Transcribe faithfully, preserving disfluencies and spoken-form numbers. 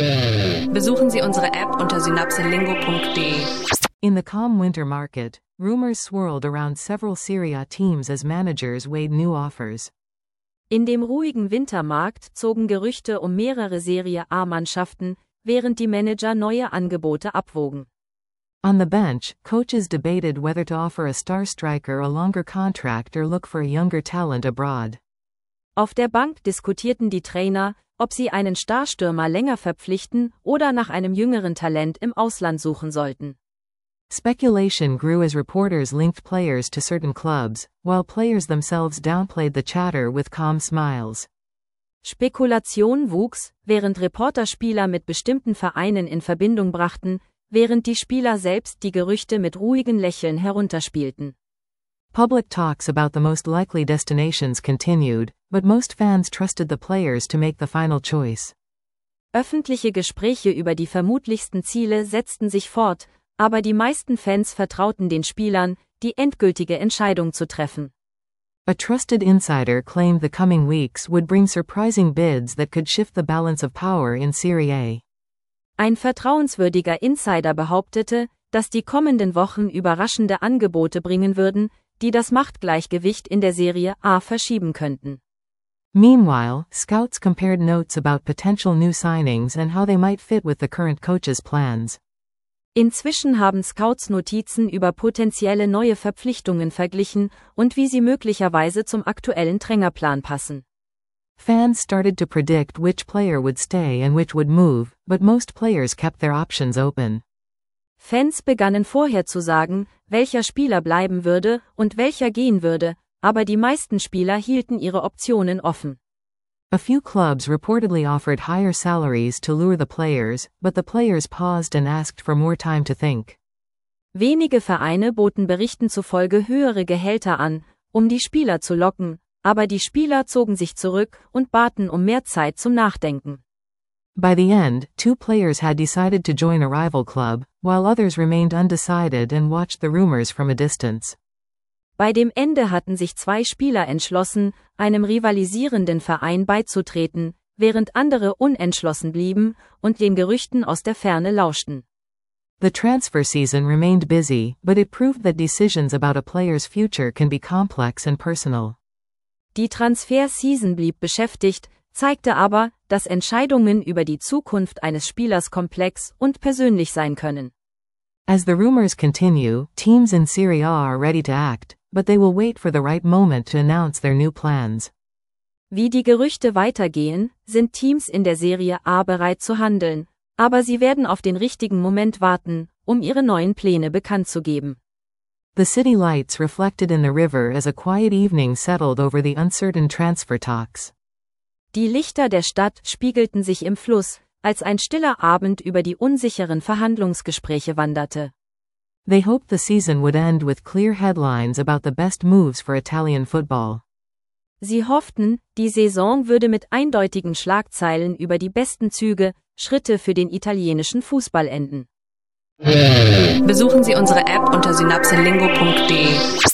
Besuchen Sie unsere App unter synapselingo punkt de. In the calm winter market, rumors swirled around several Serie A teams as managers weighed new offers. In dem ruhigen Wintermarkt zogen Gerüchte um mehrere Serie A-Mannschaften, während die Manager neue Angebote abwogen. On the bench, coaches debated whether to offer a star striker a longer contract or look for a younger talent abroad. Auf der Bank diskutierten die Trainer, ob sie einen Starstürmer länger verpflichten oder nach einem jüngeren Talent im Ausland suchen sollten. Speculation grew as reporters linked players to certain clubs, while players themselves downplayed the chatter with calm smiles. Spekulation wuchs, während Reporter Spieler mit bestimmten Vereinen in Verbindung brachten, während die Spieler selbst die Gerüchte mit ruhigen Lächeln herunterspielten. Public talks about the most likely destinations continued, but most fans trusted the players to make the final choice. Öffentliche Gespräche über die vermutlichsten Ziele setzten sich fort, aber die meisten Fans vertrauten den Spielern, die endgültige Entscheidung zu treffen. A trusted insider claimed the coming weeks would bring surprising bids that could shift the balance of power in Serie A. Ein vertrauenswürdiger Insider behauptete, dass die kommenden Wochen überraschende Angebote bringen würden, die das Machtgleichgewicht in der Serie A verschieben könnten. Meanwhile, scouts compared notes about potential new signings and how they might fit with the current coach's plans. Inzwischen haben Scouts Notizen über potenzielle neue Verpflichtungen verglichen und wie sie möglicherweise zum aktuellen Trainerplan passen. Fans started to predict which player would stay and which would move, but most players kept their options open. Fans begannen vorherzusagen, welcher Spieler bleiben würde und welcher gehen würde, aber die meisten Spieler hielten ihre Optionen offen. A few clubs reportedly offered higher salaries to lure the players, but the players paused and asked for more time to think. Wenige Vereine boten Berichten zufolge höhere Gehälter an, um die Spieler zu locken, aber die Spieler zogen sich zurück und baten um mehr Zeit zum Nachdenken. By the end, two players had decided to join a rival club, while others remained undecided and watched the rumors from a distance. Bei dem Ende hatten sich zwei Spieler entschlossen, einem rivalisierenden Verein beizutreten, während andere unentschlossen blieben und den Gerüchten aus der Ferne lauschten. The transfer season remained busy, but it proved that decisions about a player's future can be complex and personal. Die Transfer-Season blieb beschäftigt, zeigte aber, dass Entscheidungen über die Zukunft eines Spielers komplex und persönlich sein können. As the rumors continue, teams in Serie A are ready to act, but they will wait for the right moment to announce their new plans. Wie die Gerüchte weitergehen, sind Teams in der Serie A bereit zu handeln, aber sie werden auf den richtigen Moment warten, um ihre neuen Pläne bekannt zu geben. The city lights reflected in the river as a quiet evening settled over the uncertain transfer talks. Die Lichter der Stadt spiegelten sich im Fluss, als ein stiller Abend über die unsicheren Verhandlungsgespräche wanderte. They hoped the season would end with clear headlines about the best moves for Italian football. Sie hofften, die Saison würde mit eindeutigen Schlagzeilen über die besten Züge, Schritte für den italienischen Fußball enden. Besuchen Sie unsere App unter synapselingo punkt de.